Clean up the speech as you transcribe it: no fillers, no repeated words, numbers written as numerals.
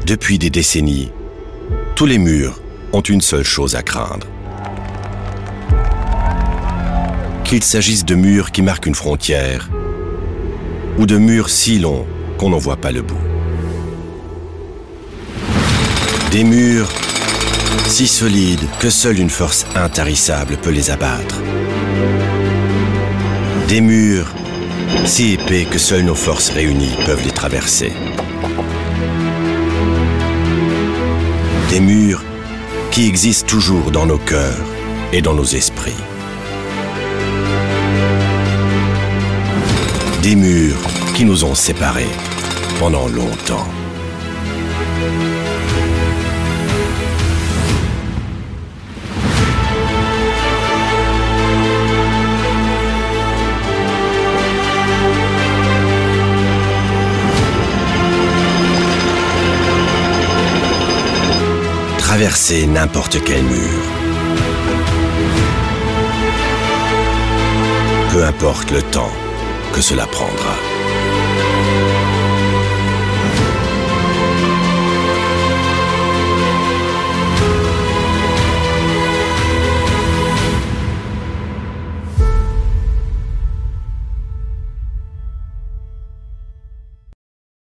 Depuis des décennies, tous les murs ont une seule chose à craindre. Qu'il s'agisse de murs qui marquent une frontière ou de murs si longs qu'on n'en voit pas le bout. Des murs si solides que seule une force intarissable peut les abattre. Des murs si épais que seules nos forces réunies peuvent les traverser. Des murs qui existent toujours dans nos cœurs et dans nos esprits. Des murs qui nous ont séparés pendant longtemps. Traverser n'importe quel mur. Peu importe le temps que cela prendra.